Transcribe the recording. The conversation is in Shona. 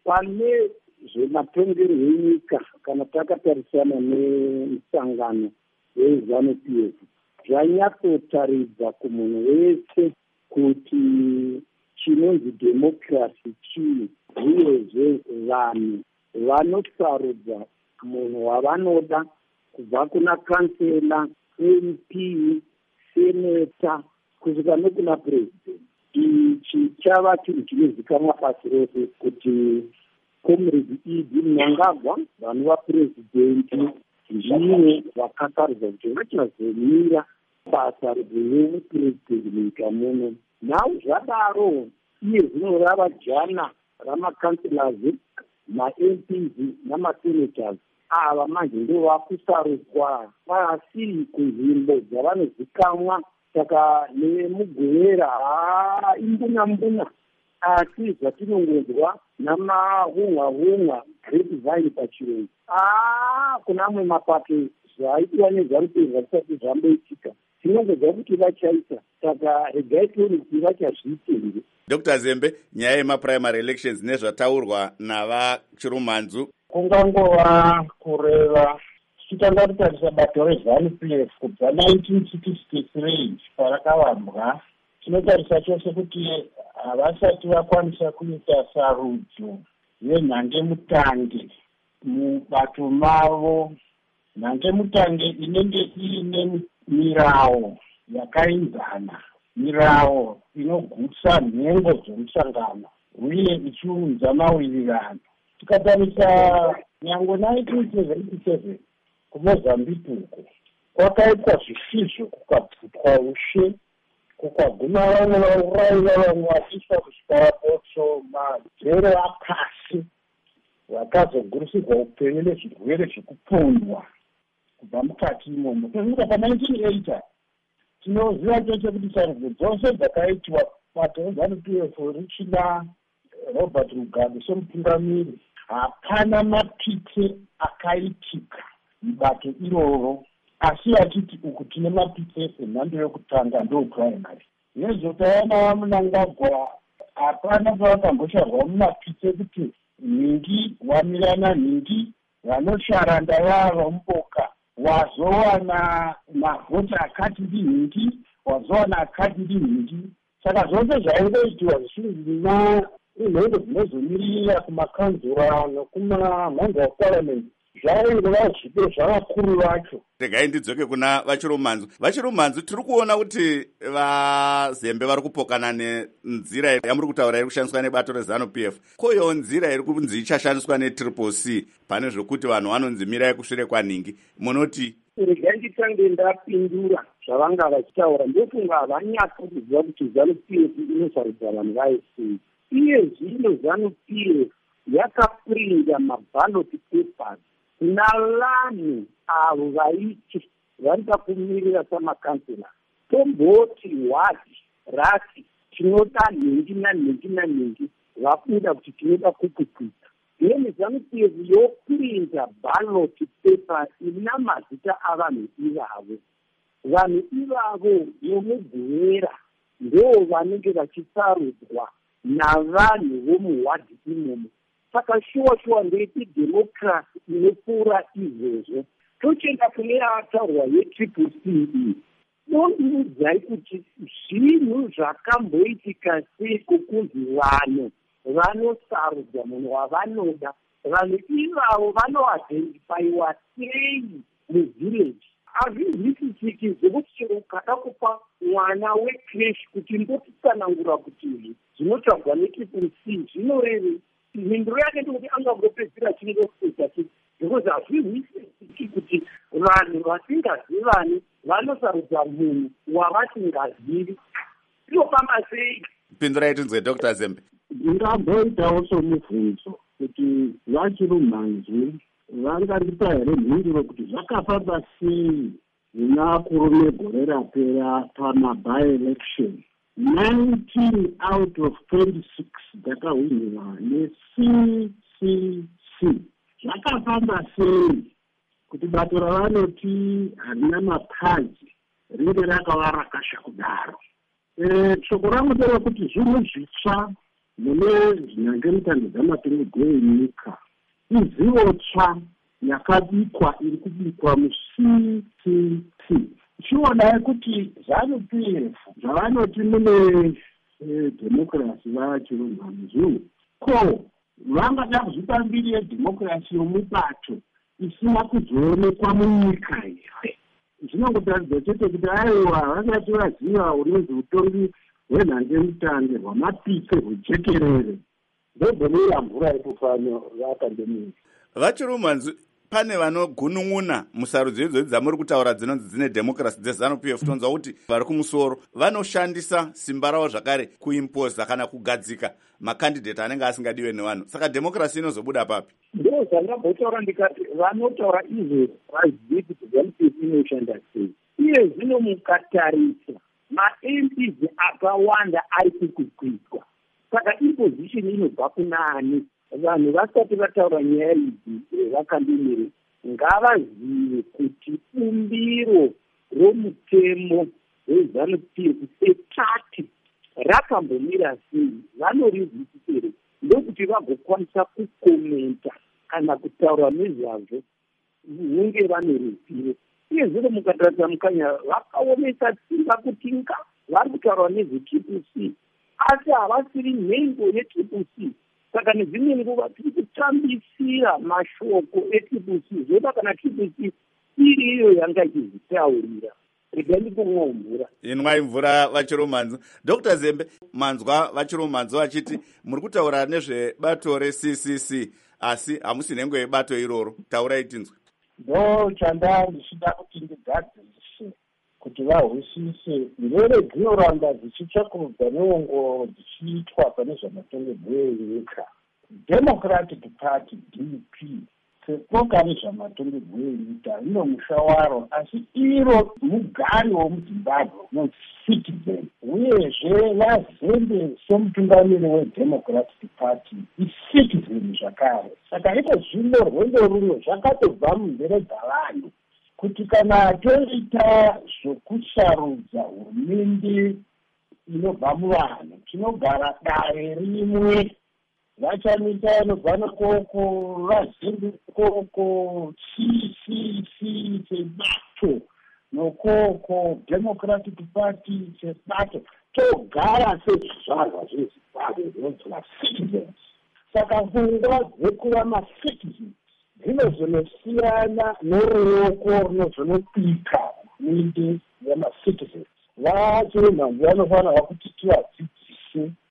pane zvematongerwo enyika kana takatarisana nemusangano weZANU-PF zvanyatsotaridza kumunhu wese kuti chinonzi democracy chii, uyezve vanhu vanosarudza munhu wavanoda kubva kuna kansela, MP, seneta kusvika nokuna president. Ichi chava chinhu chinozikanwa pasi rose kuti Comrade Idi Mnangagwa, vanhu vapurezidendi, ndivo vakasarudza kuti vachazomira basa reupurezidendi munyika muno. Nhau zvadaro iye zvino rava jana ramakanselors, maMPs namasenators ava manje ndo vakusarudzwa pasi kunzvimbo dzavanozikamwa. Saka nemugovera imbuna asi zvatinongonzwa namahunga grapevine pachirungu kuna amwe mapato zvaitwa neZANU-PF zvisati zvamboitika tinongonzwa kuti vachaita. Saka regai tione kuti vachazviitenge. Dr. Zembe, nyaya yemaprimary elections nezvataurwa navaChirumanzu kungangova kureva tichitanga kutarisa bato reZANU-PF kubva 1963 parakavambwa. Tinotarisa chose kuti havasati vakwanisa kuita sarudzo yenhangemutange mubato mavo, nhangemutange inenge iine mirawo yakainzana, mirawo inogutsa nhengo dzomusangano uye ichiunza mawirirano. Tikatarisa nyange 1977 kuMozambique uko kwakaitwa zvisizvo, kukabvutwa ushe, kukaguma vamwe vauraiwa, vamwe vachiiswa kuchiparapoto, majere apasi, vakazogurusigwa upenyu nezvirwere zvekupondwa kubva mukati imomo. Kusvika pa1980 tinoziva chose kuti sarudzo dzose dzakaitwa bato reZANU-PF richina Robert Mugabe semutungamiri, hapana mapite akaitika mubato iroro, asi vachiti uku tine mapite emhando yokutanga ndoprimary. Nezvotayana vaMnangagwa hapana pavakambosharwa mumapite kuti nhingi wamirana nhingi, vanosharanda vava muboka, wazowana mavhoti akati ndinhingi, wazowana akati ndinhingi. Saka zvose zvaingoitiwa zvisina inhego dzinozomirira kumakanzura nokumamhanza eparliament zvaingova zvido zvavakuru vacho. Regai ndidzoke kuna vaChirumanzu. vaChirumanzu, tiri kuona kuti vaZembe vari kupokana nenzira yamuri kutaura iri kushandiswa nebato reZANU-PF. Koyo nzira iri kunzi ichashandiswa neCCC pane zvokuti vanhu vanonzi mirai kushure kwanhingi. Munoti regai nditange ndapindura zvavanga vachitaura. Ndofunga havanyatsa kuziva kuti ZANU-PF inosarudza vanhu vaisei. Iye zvino ZANU-PF yakaprinda maballot papers kuna vanhu avo vaiti varida kumirira samakansela. Tomboti wati rati tinoda nhingi nanhingi nanhingi, vabuda kuti tinoda kukukwita. Then ZANU-PF yoprinda ballot paper ina mazita avanhu ivavo. Vanhu ivavo nomuguvera ndo vanenge vachisarudzwa navanhu vomuhwadhi imomo. Saka shuwa ndeiti democracy inopfuura izvozvo. Tochenda kune yataurwa yeCCC, dondiudzai kuti zvinhu zvakamboitika seiko kunzi vanhu vanosarudza munhu wavanoda. Vanhu ivavo vanoidentifiwa sei muvhileji? Hazvizwisisiki zvekuti chero ukada kupa mwana wecreche kuti ndotitsanangura kuti zvinotsvagwa neCCC zvinorevi. Mhinduro yake ndekuti angangopedzira chingopedza chii, because hazvizwisisiki kuti vanhu vasingazivani vanosarudza munhu wavasingazivi. Inofamba sei? Pindurai tinzwe Dr. Zembe. Ndingamboitawo somubvunzo kuti vaChirumanzu vangandipa here mhinduro kuti zvakafamba sei navakuru negore rapera pamaby-election. 19 out of 26 dzakahwinwa neCCC. Zvakafamba sei kuti bato ravanoti harina mapazi ringe rakava rakasha kudaro? Shoko rangu nderekuti zvinhu zvitsva mune nyangemutande dzamatongerwo enyika izivo tsva yakabikwa iri kubikwa muCCT. Chionai kuti ZANU-PF zvavanoti mune dhemokirasi vachirumhanzu ko vangada kuzvipa mbiri yedhemokirasi yomubato isina kuzoonekwa munyika here. Zvinongotaridza chete kuti aiwa vasati vaziva unonzi utongi hwenhangemutande hwamapike hwejekerere ndobonera mvura yekufanya vakandemiri. Vachirumhanzu, pane vanogunun'una musarudzo idzodzi dzamuri kutaura dzinonzi dzine dhemokirasi dzeZANU-PF tonzwa kuti vari kumusoro vanoshandisa simba ravo zvakare kuimpoza kana kugadzika makandidheti anenge asingadiwe nevanhu. Saka dhemokirasi inozobuda papi? Ndo zvandambotaura ndikati vanotaura izvo vazivi kuti ZANU-PF inoshanda sei. Iye zvino mukatarisa maMPs akawanda ari kukwikwidzwa. Saka imposition inobva kuna ani? Vanhu vasati vataura nyaya idzi vakandimire ngavazive kuti bumbiro romutemo weZANU-PF sepati rakambomira sei, vanorizwisisire ndokuti vagokwanisa kukomenta kana kutaura nezvazvo hunge vane ruzivo. Uye zvino mukatarisa mukanya vakaomesa simba kuti vari kutaura nezveTCC asi havasiri nhengo yeTCC. Saka nedzimwe nguva tiri kutambisira mashoko eTCC zvoda kana TCC iri iyo yanga ichizvitaurira. Regai ndikumwa mvura. Inwai mvura Vachirumhanzu. Dr. Zembe, manzwa Vachirumhanzu vachiti muri kutaura nezvebato reCCC asi hamusi nhengo yebato iroro. Taurai tinzwe. Ndo chanda ndichida kuti ndigadzise kuti vahwisise njere dzinoramba dzichitsvakurudza neongororo dzichiitwa pane zvamatongerwo enyika. Democratic Party DP sepoka nezvamatongerwo enyika ino mushawaro asi iro mugari womuZimbabwe no-citizen uyezve vaZembe somutungamiri weDemocratic Party i-citizen zvakare. Saka iko zvino rwendo runo zvakatobva munzeve dzavanhu kuti kana toita zvokusarudza hurumende inobva muvanhu tinogara dare rimwe vachamita inobva nokoko vaZembe koko CCC sebato nokoko Democratic Party sebato togara sezvizvarwa zveZimbabwe zvinonzi citizens. Saka pfungwa dzekuva macitizens dzinozonosiyana noruoko runozonopika hurumende yamacitizens. Vachirumhanzu vanofanirwa kuti tivadzidzise